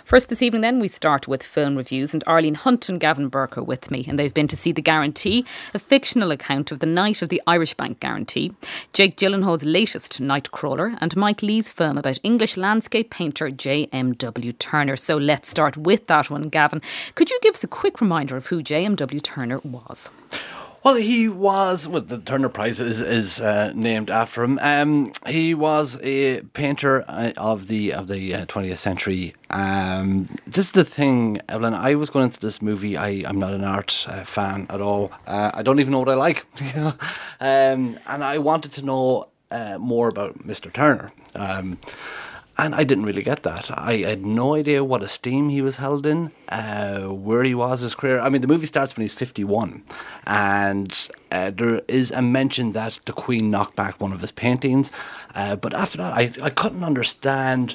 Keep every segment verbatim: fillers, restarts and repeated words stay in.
First this evening then we start with film reviews, and Arlene Hunt and Gavin Burke are with me, and they've been to see The Guarantee, a fictional account of the night of the Irish Bank guarantee, Jake Gyllenhaal's latest Nightcrawler, and Mike Lee's film about English landscape painter J M W Turner. So let's start with that one. Gavin, could you give us a quick reminder of who J M W Turner was? Well, he was, well, the Turner Prize is, is uh, named after him. Um, he was a painter of the of the uh, twentieth century. Um, this is the thing, Evelyn. I was going into this movie. I, I'm not an art uh, fan at all. Uh, I don't even know what I like. um, and I wanted to know uh, more about Mister Turner. Um, And I didn't really get that. I had no idea what esteem he was held in, uh, where he was in his career. I mean, the movie starts when he's fifty-one, and uh, there is a mention that the Queen knocked back one of his paintings. Uh, but after that, I, I couldn't understand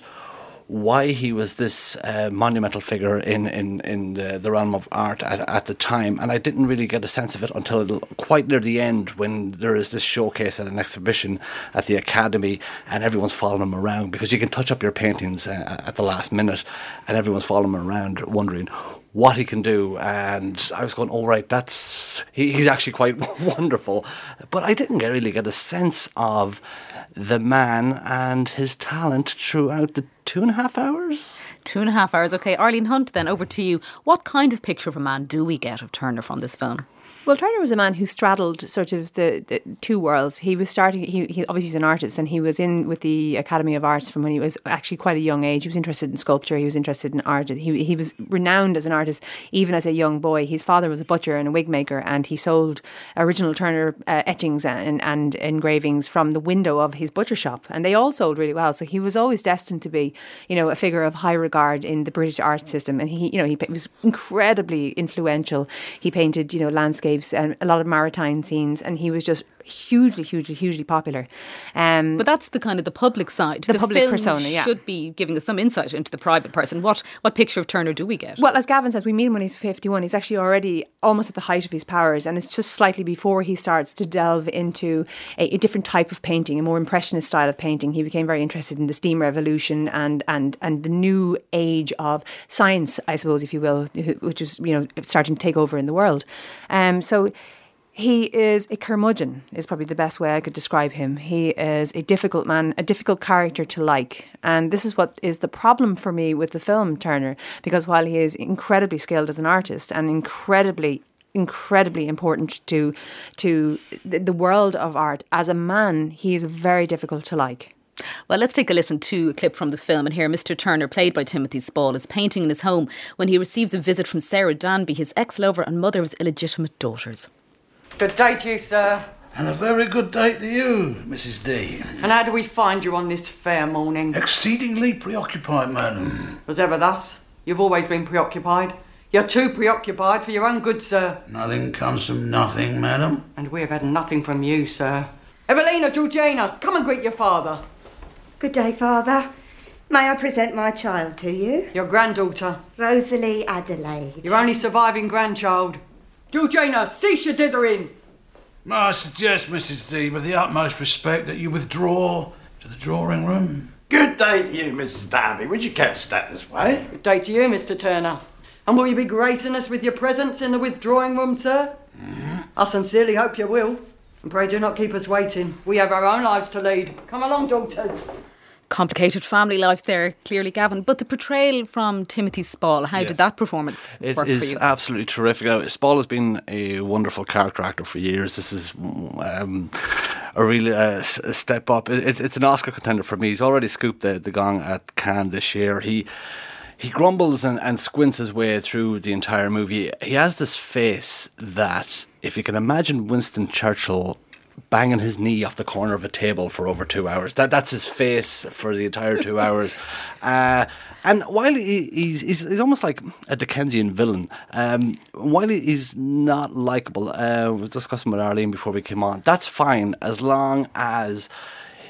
why he was this uh, monumental figure in, in, in the, the realm of art at, at the time. And I didn't really get a sense of it until quite near the end, when there is this showcase at an exhibition at the Academy and everyone's following him around, because you can touch up your paintings uh, at the last minute, and everyone's following him around wondering what he can do. And I was going, oh right, that's he, he's actually quite wonderful. But I didn't get, really get a sense of the man and his talent throughout the two and a half hours. Two and a half hours. Okay, Arlene Hunt, then over to you. What kind of picture of a man do we get of Turner from this film? Well, Turner was a man who straddled sort of the, the two worlds. He was starting, he, he obviously he's an artist, and he was in with the Academy of Arts from when he was actually quite a young age. He was interested in sculpture, he was interested in art. He, he was renowned as an artist even as a young boy. His father was a butcher and a wig maker, and he sold original Turner uh, etchings and, and engravings from the window of his butcher shop, and they all sold really well. So he was always destined to be, you know, a figure of high regard in the British art system. And he, you know, he was incredibly influential. He painted, you know, landscapes and a lot of maritime scenes, and he was just hugely, hugely, hugely popular. Um, but that's the kind of the public side. The, the public film persona, yeah. should be giving us some insight into the private person. What what picture of Turner do we get? Well, as Gavin says, we meet him when he's fifty-one. He's actually already almost at the height of his powers, and it's just slightly before he starts to delve into a, a different type of painting, a more impressionist style of painting. He became very interested in the steam revolution and and and the new age of science, I suppose, if you will, which is, you know, starting to take over in the world. Um, so he is a curmudgeon, is probably the best way I could describe him. He is a difficult man, a difficult character to like. And this is what is the problem for me with the film Turner, because while he is incredibly skilled as an artist and incredibly incredibly important to to the world of art, as a man, he is very difficult to like. Well, let's take a listen to a clip from the film, and here Mister Turner, played by Timothy Spall, is painting in his home when he receives a visit from Sarah Danby, his ex-lover and mother of his illegitimate daughters. Good day to you, sir. And a very good day to you, Missus D. And how do we find you on this fair morning? Exceedingly preoccupied, madam. Was ever thus? You've always been preoccupied. You're too preoccupied for your own good, sir. Nothing comes from nothing, madam. And we have had nothing from you, sir. Evelina, Georgina, come and greet your father. Good day, Father. May I present my child to you? Your granddaughter. Rosalie Adelaide. Your only surviving grandchild. Georgina, cease your dithering. May I suggest, Missus D, with the utmost respect, that you withdraw to the drawing room? Good day to you, Missus Darby. Would you care to step this way? Good day to you, Mister Turner. And will you be gracing us with your presence in the withdrawing room, sir? Mm-hmm. I sincerely hope you will. And pray do not keep us waiting. We have our own lives to lead. Come along, daughters. Complicated family life there, clearly, Gavin. But the portrayal from Timothy Spall, how yes. did that performance it work for you? It is absolutely terrific. Now, Spall has been a wonderful character actor for years. This is um, a really uh, a step up. It, it's an Oscar contender for me. He's already scooped the, the gong at Cannes this year. He he grumbles and, and squints his way through the entire movie. He has this face that, if you can imagine Winston Churchill banging his knee off the corner of a table for over two hours. That that's his face for the entire two hours. Uh, and while he, he's, he's he's almost like a Dickensian villain, um, while he, he's not likeable, uh, we were discussing with Arlene before we came on, that's fine as long as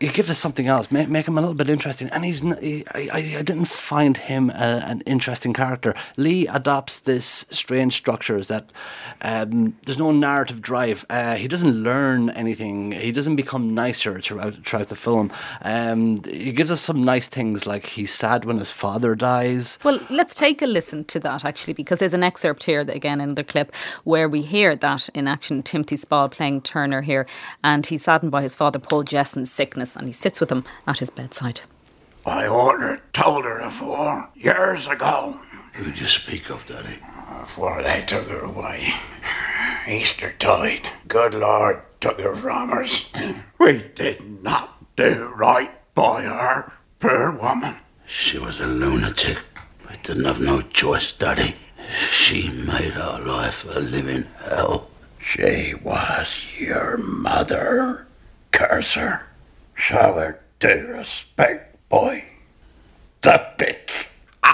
you give us something else, make, make him a little bit interesting. And he's n- he, I, I didn't find him a, an interesting character. Lee adopts this strange structures that um, there's no narrative drive. Uh, he doesn't learn anything. He doesn't become nicer throughout, throughout the film. Um, he gives us some nice things, like he's sad when his father dies. Well, let's take a listen to that, actually, because there's an excerpt here, that, again, in the clip, where we hear that in action, Timothy Spall playing Turner here, and he's saddened by his father, Paul Jesson's sickness, and he sits with him at his bedside. I ordered, told her afore, years ago. Who'd you speak of, Daddy? Before they took her away. Eastertide. Good Lord took her from us. We did not do right by her, poor woman. She was a lunatic. I didn't have no choice, Daddy. She made our life a living hell. She was your mother. Curse her. Show her due respect, boy. The bitch.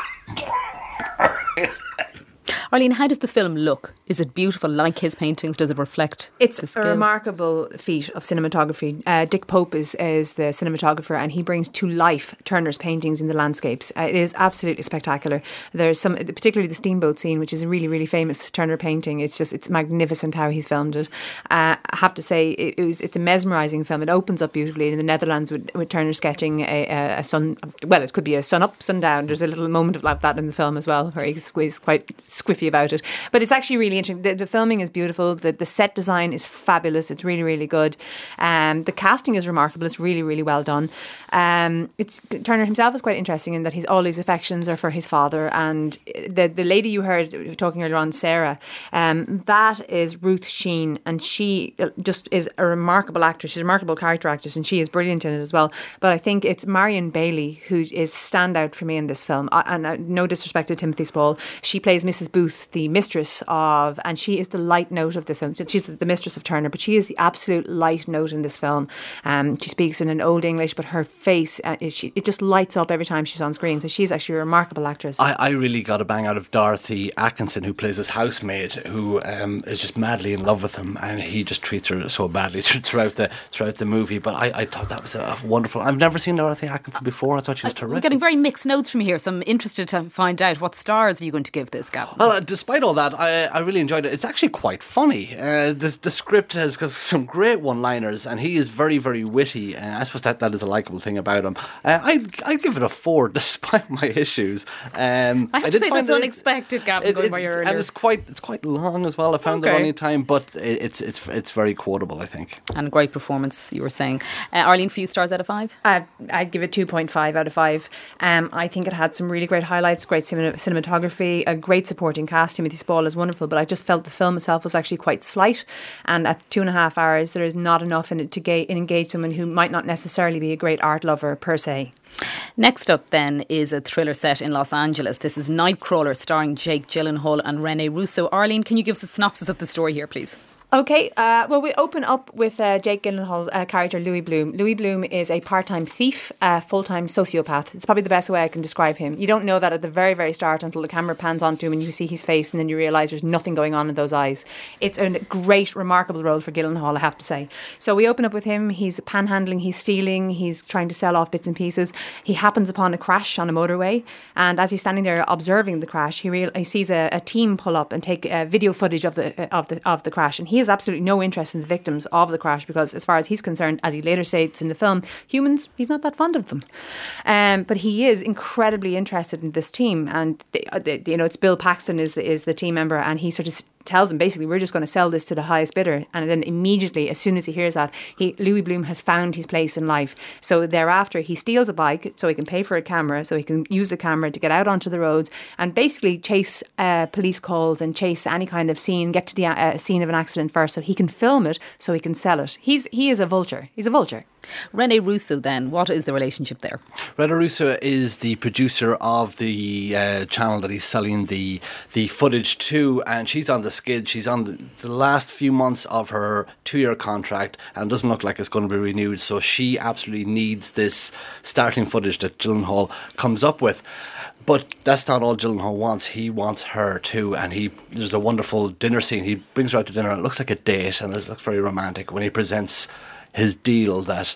Arlene, how does the film look? Is it beautiful like his paintings? Does it reflect It's the a skill? remarkable feat of cinematography. Uh, Dick Pope is, is the cinematographer, and he brings to life Turner's paintings in the landscapes. Uh, it is absolutely spectacular. There's some, particularly the steamboat scene, which is a really, really famous Turner painting. It's just, it's magnificent how he's filmed it. Uh, I have to say, it, it was, it's a mesmerising film. It opens up beautifully in the Netherlands with, with Turner sketching a, a, a sun, well, it could be a sun up, sundown. There's a little moment of like that in the film as well, where he's, he's quite squiffy about it. But it's actually really interesting. The, the filming is beautiful. The, the set design is fabulous. It's really, really good. Um, the casting is remarkable. It's really, really well done. Um, it's Turner himself is quite interesting in that he's all his affections are for his father. And the the lady you heard talking earlier on, Sarah, um, that is Ruth Sheen, and she just is a remarkable actress. She's a remarkable character actress, and she is brilliant in it as well. But I think it's Marion Bailey who is standout for me in this film. I, and uh, no disrespect to Timothy Spall, she plays Missus Booth, the mistress of, and she is the light note of this film. She's the mistress of Turner, but she is the absolute light note in this film. Um, she speaks in an old English, but her face uh, is she, it just lights up every time she's on screen. So she's actually a remarkable actress. I, I really got a bang out of Dorothy Atkinson, who plays his housemaid, who um, is just madly in love with him, and he just treats her so badly throughout the throughout the movie. But I, I thought that was a wonderful. I've never seen Dorothy Atkinson before. I thought she was terrific. We're getting very mixed notes from here, so I'm interested to find out what stars are you going to give this, Gavin? Well, uh, despite all that, I, I really enjoyed it. It's actually quite funny. Uh, the, the script has got some great one-liners, and he is very, very witty. Uh, I suppose that, that is a likeable thing about him. Uh, I'd, I'd give it a four, despite my issues. Um, I have I to did say find that's it- unexpected, Gavin, it- going it- by your and earlier. it's quite it's quite long as well. I found the Okay. running time, but it, it's it's it's very quotable, I think. And a great performance, you were saying. Uh, Arlene, few stars out of five? I'd, I'd give it two point five out of five. Um, I think it had some really great highlights, great cinem- cinematography, a great supporting cast. Timothy Spall is wonderful, but I just felt the film itself was actually quite slight. And at two and a half hours, there is not enough in it to ga- engage someone who might not necessarily be a great art lover per se. Next up then is a thriller set in Los Angeles. This is Nightcrawler, starring Jake Gyllenhaal and Rene Russo. Arlene, can you give us a synopsis of the story here, please? Okay, uh, well, we open up with uh, Jake Gyllenhaal's uh, character, Louis Bloom. Louis Bloom is a part-time thief, a full-time sociopath. It's probably the best way I can describe him. You don't know that at the very, very start until the camera pans onto him and you see his face, and then you realise there's nothing going on in those eyes. It's a great, remarkable role for Gyllenhaal, I have to say. So we open up with him. He's panhandling, he's stealing, he's trying to sell off bits and pieces. He happens upon a crash on a motorway, and as he's standing there observing the crash, he, real- he sees a, a team pull up and take uh, video footage of the uh, of the of the crash, and he has absolutely no interest in the victims of the crash because, as far as he's concerned, as he later states in the film, humans, he's not that fond of them. Um, but he is incredibly interested in this team, and they, they, you know, it's Bill Paxton is the, is the team member, and he sort of tells him basically, we're just going to sell this to the highest bidder. And then immediately, as soon as he hears that, he Louis Bloom has found his place in life. So thereafter, he steals a bike so he can pay for a camera, so he can use the camera to get out onto the roads and basically chase uh, police calls and chase any kind of scene, get to the uh, scene of an accident first, so he can film it, so he can sell it. He's he is a vulture. He's a vulture. Rene Russo then, what is the relationship there? Rene Russo is the producer of the uh, channel that he's selling the the footage to, and she's on the skid. She's on the, the last few months of her two-year contract, and it doesn't look like it's going to be renewed, so she absolutely needs this starting footage that Gyllenhaal comes up with. But that's not all Gyllenhaal wants. He wants her too, and he there's a wonderful dinner scene. He brings her out to dinner, and it looks like a date, and it looks very romantic when he presents his deal that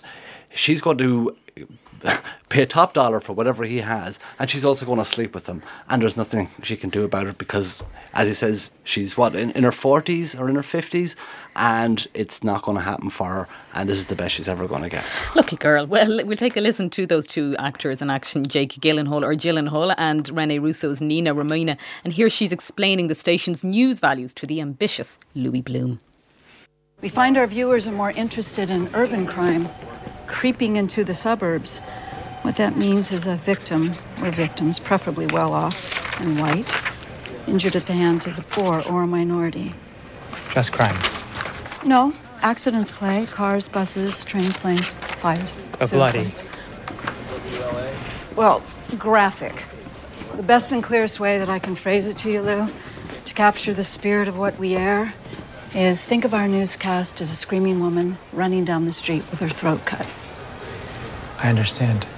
she's going to pay top dollar for whatever he has, and she's also going to sleep with him, and there's nothing she can do about it because, as he says, she's what in, in her forties or in her fifties, and it's not going to happen for her, and this is the best she's ever going to get. Lucky girl. Well, we'll take a listen to those two actors in action, Jake Gyllenhaal or Gyllenhaal and Rene Russo's Nina Romina, and here she's explaining the station's news values to the ambitious Louis Bloom. We find our viewers are more interested in urban crime creeping into the suburbs. What that means is a victim or victims, preferably well off and white, injured at the hands of the poor or a minority. Just crime? No. Accidents play. Cars, buses, trains, planes, fires. But bloody? Well, graphic. The best and clearest way that I can phrase it to you, Lou, to capture the spirit of what we air, is think of our newscast as a screaming woman running down the street with her throat cut. I understand.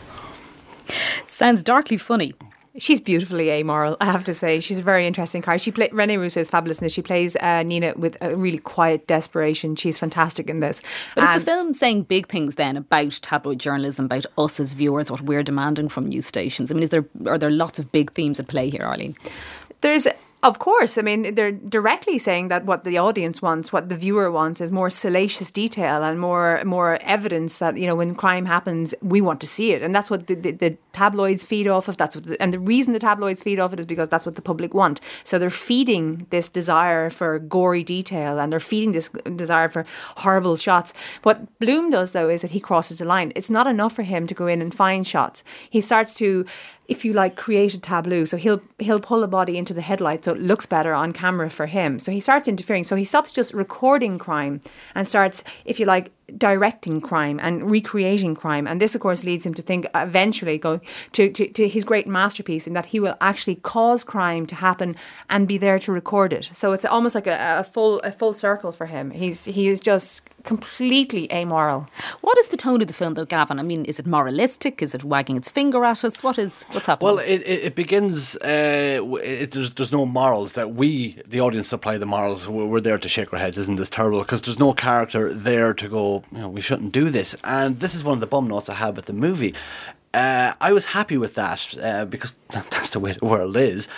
Sounds darkly funny. She's beautifully amoral, I have to say. She's a very interesting character. She play, Rene Russo is fabulous in this. She plays uh, Nina with a really quiet desperation. She's fantastic in this. But um, is the film saying big things then about tabloid journalism, about us as viewers, what we're demanding from news stations? I mean, is there are there lots of big themes at play here, Arlene? There's... Of course, I mean, they're directly saying that what the audience wants, what the viewer wants, is more salacious detail and more more evidence that, you know, when crime happens, we want to see it. And that's what the, the, the tabloids feed off of. That's what the, and the reason the tabloids feed off it is because that's what the public want. So they're feeding this desire for gory detail and they're feeding this desire for horrible shots. What Bloom does, though, is that he crosses the line. It's not enough for him to go in and find shots. He starts to, if you like, create a tableau. So he'll he'll pull a body into the headlight so it looks better on camera for him. So he starts interfering. So he stops just recording crime and starts, if you like, directing crime and recreating crime. And this, of course, leads him to think eventually go to, to, to his great masterpiece in that he will actually cause crime to happen and be there to record it. So it's almost like a, a full a full circle for him. He's he is just completely amoral. What is the tone of the film, though, Gavin? I mean, is it moralistic? Is it wagging its finger at us? What is what's happening? Well, it it, it begins. Uh, it, there's there's no morals that we, the audience, supply the morals. We're, we're there to shake our heads. Isn't this terrible? Because there's no character there to go, you know, we shouldn't do this. And this is one of the bum notes I have with the movie. Uh, I was happy with that uh, because that's the way the world is.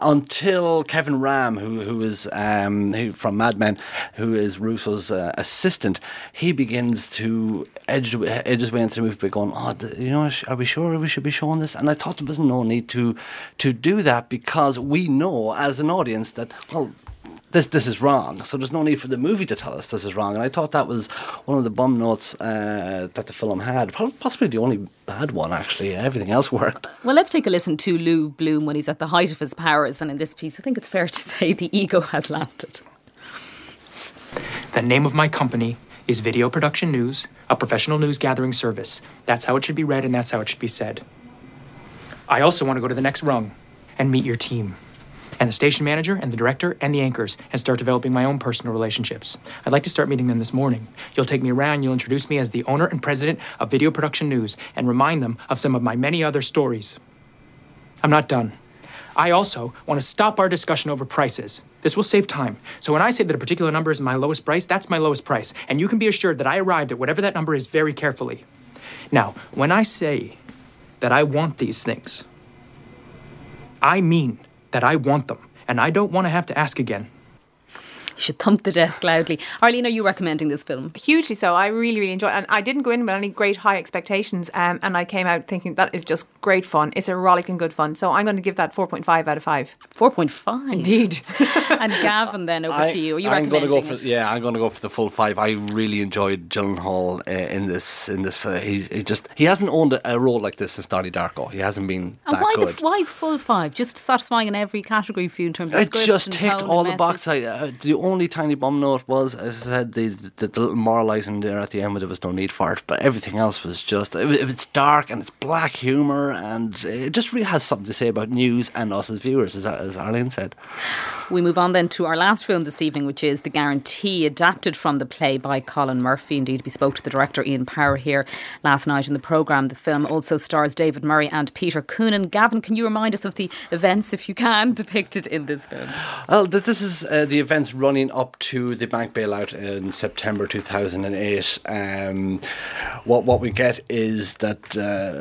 Until Kevin Ram, who who is um, who, from Mad Men, who is Russo's uh, assistant, he begins to edge edge his way into the movie by going, "Oh, you know, are we sure we should be showing this?" And I thought there was no need to to do that because we know as an audience that, well, This this is wrong, so there's no need for the movie to tell us this is wrong. And I thought that was one of the bum notes uh, that the film had. Possibly the only bad one, actually. Everything else worked. Well, let's take a listen to Lou Bloom when he's at the height of his powers. And in this piece, I think it's fair to say the ego has landed. The name of my company is Video Production News, a professional news gathering service. That's how it should be read and that's how it should be said. I also want to go to the next rung and meet your team. And the station manager, and the director, and the anchors, and start developing my own personal relationships. I'd like to start meeting them this morning. You'll take me around, you'll introduce me as the owner and president of Video Production News, and remind them of some of my many other stories. I'm not done. I also want to stop our discussion over prices. This will save time. So when I say that a particular number is my lowest price, that's my lowest price. And you can be assured that I arrived at whatever that number is very carefully. Now, when I say that I want these things, I mean that I want them, and I don't want to have to ask again. You should thump the desk loudly. Arlene, are you recommending this film? Hugely so. I really, really enjoy it. And I didn't go in with any great high expectations, um, and I came out thinking that is just great fun. It's a rollicking good fun. So I'm going to give that four point five out of five. four point five? Indeed. And Gavin, then, over I, to you. Are you I'm recommending gonna go for, it? Yeah, I'm going to go for the full five. I really enjoyed Gyllenhaal uh, in this. In this, film. He, he just he hasn't owned a, a role like this since Donnie Darko. He hasn't been and that why good. The, why full five? Just satisfying in every category for you in terms of It script just and ticked tone all and the boxes. I, uh, the only tiny bum note was, as I said, the, the, the little moralising there at the end, but there was no need for it. But everything else was just, it, it's dark and it's black humour, and it just really has something to say about news and us as viewers, as, as Arlene said. We move on then to our last film this evening, which is The Guarantee, adapted from the play by Colin Murphy. Indeed, we spoke to the director Ian Power here last night in the programme. The film also stars David Murray and Peter Coonan. Gavin, can you remind us of the events, if you can, depicted in this film? Well, this is uh, the events running running up to the bank bailout in September two thousand eight, um, what what we get is that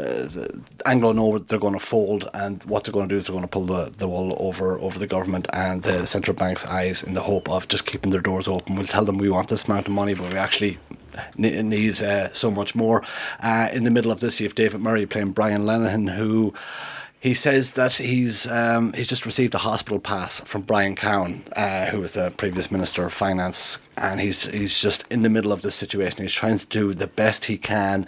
uh, Anglo know they're going to fold, and what they're going to do is they're going to pull the, the wool over over the government and the central bank's eyes in the hope of just keeping their doors open. We'll tell them we want this amount of money, but we actually need, need uh, so much more. Uh, in the middle of this, you have David Murray playing Brian Lenihan, who he says that he's um, he's just received a hospital pass from Brian Cowen, uh, who was the previous Minister of Finance, and he's he's just in the middle of this situation. He's trying to do the best he can,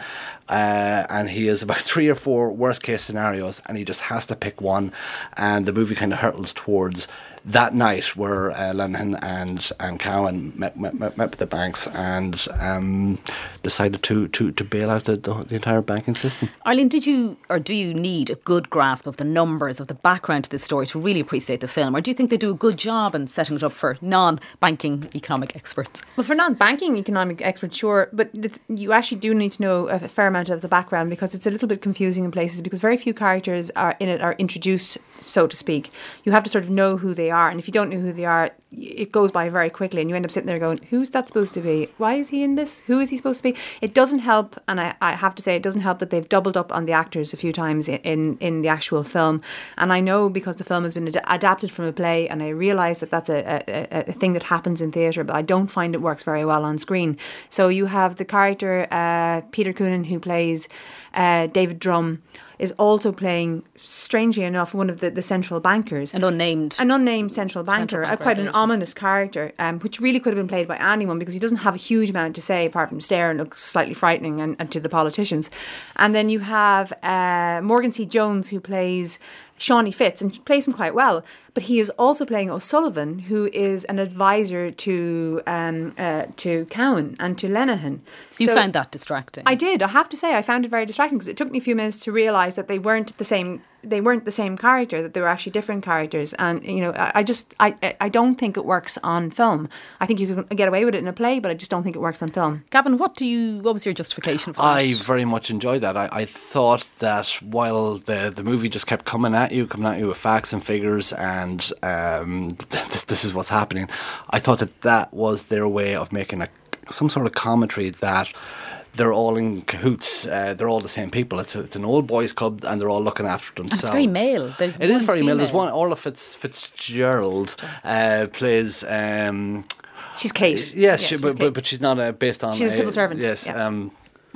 uh, and he has about three or four worst case scenarios, and he just has to pick one. And the movie kind of hurtles towards that night where uh, Lenihan and and Cowen met, met, met, met with the banks and um, decided to, to, to bail out the, the, the entire banking system. Arlene, did you or do you need a good grasp of the numbers, of the background to this story to really appreciate the film, or do you think they do a good job in setting it up for non-banking economic experts? Well, for non-banking economic experts, sure, but you actually do need to know a fair amount of the background, because it's a little bit confusing in places, because very few characters are in it are introduced, so to speak. You have to sort of know who they are, and if you don't know who they are, it goes by very quickly, and you end up sitting there going, who's that supposed to be? Why is he in this? Who is he supposed to be? It doesn't help, and I, I have to say it doesn't help that they've doubled up on the actors a few times in, in, in the actual film. And I know, because the film has been ad- adapted from a play, and I realise that that's a, a, a thing that happens in theatre, but I don't find it works very well on screen. So you have the character uh, Peter Coonan, who plays uh, David Drum, is also playing, strangely enough, one of the, the central bankers. An unnamed. An unnamed central banker, central banker uh, quite an ominous character, um, which really could have been played by anyone, because he doesn't have a huge amount to say apart from stare and look slightly frightening and, and to the politicians. And then you have uh, Morgan C. Jones, who plays Shawnee Fitz, and plays him quite well, but he is also playing O'Sullivan, who is an advisor to um, uh, to Cowen and to Lenihan. So you so found that distracting? I did. I have to say, I found it very distracting, because it took me a few minutes to realise that they weren't the same. They weren't the same character, that they were actually different characters. And, you know, I, I just, I I don't think it works on film. I think you can get away with it in a play, but I just don't think it works on film. Gavin, what do you, what was your justification for that? I very much enjoyed that. I, I thought that while the, the movie just kept coming at you, coming at you with facts and figures and um, this, this is what's happening, I thought that that was their way of making a, some sort of commentary that they're all in cahoots. Uh, they're all the same people. It's, a, it's an old boys club, and they're all looking after themselves. And it's very male. There's it is very female. male. There's one. Orla Fitz, Fitzgerald uh, plays. Um, she's Kate. Yes, yeah, she, she's but, Kate. but but she's not uh, based on. She's a civil uh, servant. Yes. Yeah. Um,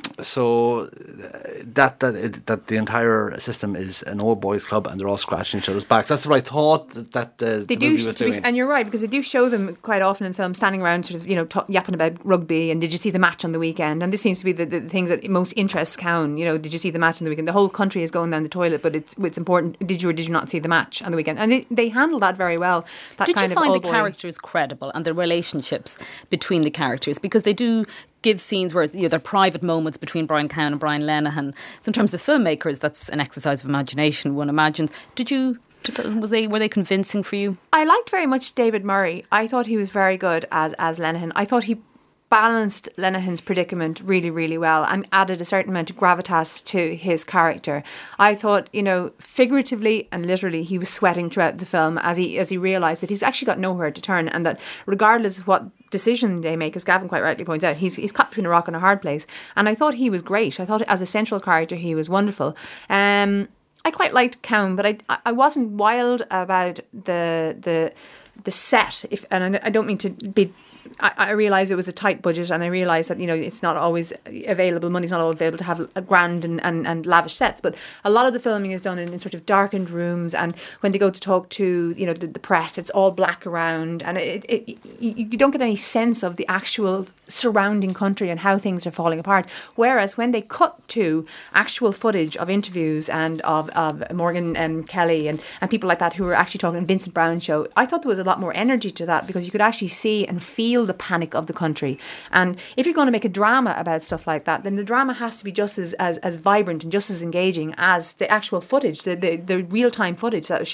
so uh, that that it, that the entire system is an old boys club, and they're all scratching each other's backs. That's what I thought that, that the, they the do, movie was be, doing. and you're right, because they do show them quite often in films standing around, sort of, you know, t- yapping about rugby and did you see the match on the weekend? And this seems to be the, the things that most interests Cowen. You know, did you see the match on the weekend? The whole country is going down the toilet, but it's it's important. Did you or did you not see the match on the weekend? And they, they handle that very well. That did kind you find of the boy. characters credible and the relationships between the characters? Because they do give scenes where, you know, there are private moments between Brian Cowen and Brian Lenihan. Sometimes the filmmakers, that's an exercise of imagination, one imagines. Did you, did, was they, were they convincing for you? I liked very much David Murray. I thought he was very good as, as Lenihan. I thought he balanced Lenihan's predicament really, really well and added a certain amount of gravitas to his character. I thought, you know, figuratively and literally, he was sweating throughout the film as he as he realised that he's actually got nowhere to turn, and that regardless of what decision they make, as Gavin quite rightly points out, he's he's caught between a rock and a hard place. And I thought he was great. I thought as a central character he was wonderful. Um, I quite liked Cowen, but I I wasn't wild about the the the set. If and I don't mean to be. I, I realise it was a tight budget, and I realise that, you know, it's not always available, money's not always available to have a grand and, and, and lavish sets, but a lot of the filming is done in, in sort of darkened rooms, and when they go to talk to, you know, the, the press, it's all black around, and it, it, it, you don't get any sense of the actual surrounding country and how things are falling apart. Whereas when they cut to actual footage of interviews and of, of Morgan and um, Kelly and, and people like that who were actually talking, Vincent Brown show, I thought there was a lot more energy to that, because you could actually see and feel the panic of the country. And if you're going to make a drama about stuff like that, then the drama has to be just as, as, as vibrant and just as engaging as the actual footage, the, the, the real-time footage that was shot.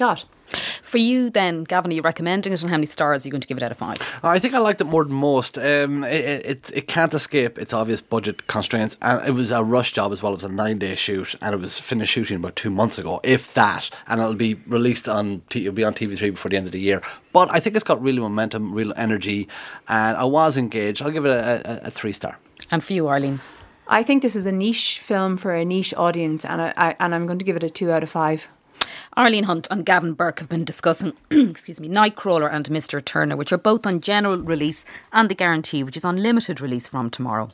For you then, Gavin, are you recommending it, and how many stars are you going to give it out of five? I think I liked it more than most. Um, it, it it can't escape its obvious budget constraints, and it was a rush job as well. It was a nine day shoot, and it was finished shooting about two months ago, if that. And it'll be released on T- it'll be on T V three before the end of the year. But I think it's got real momentum, real energy, and I was engaged. I'll give it a, a, a three star. And for you, Arlene? I think this is a niche film for a niche audience, and I, I and I'm going to give it a two out of five. Arlene Hunt and Gavin Burke have been discussing excuse me, Nightcrawler and Mister Turner, which are both on general release, and The Guarantee, which is on limited release from tomorrow.